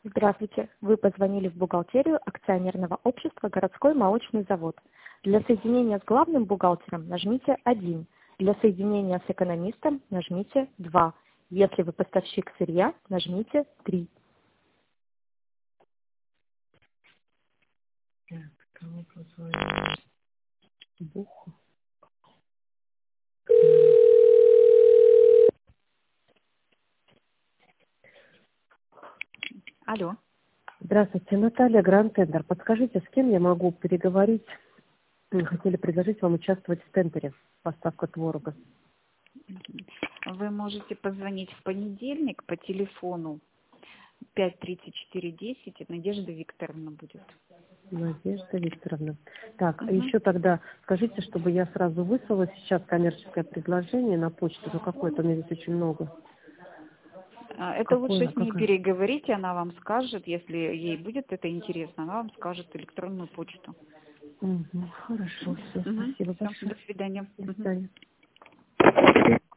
Здравствуйте. Вы позвонили в бухгалтерию акционерного общества «Городской молочный завод». Для соединения с главным бухгалтером нажмите 1. Для соединения с экономистом нажмите 2. Если вы поставщик сырья, нажмите 3. Кому позвонить? Буху. Алло. Здравствуйте, Наталья, Гранд Тендер. Подскажите, с кем я могу переговорить? Мы хотели предложить вам участвовать в тендере «Поставка творога». Вы можете позвонить в понедельник по телефону 53410, и Надежда Викторовна будет. Надежда Викторовна. Так, еще тогда скажите, чтобы я сразу выслала сейчас коммерческое предложение на почту. Ну, какое-то у меня здесь очень много. Это лучше с ней переговорите, она вам скажет, если ей будет это интересно, она вам скажет электронную почту. Хорошо, все, спасибо большое. До свидания. До свидания.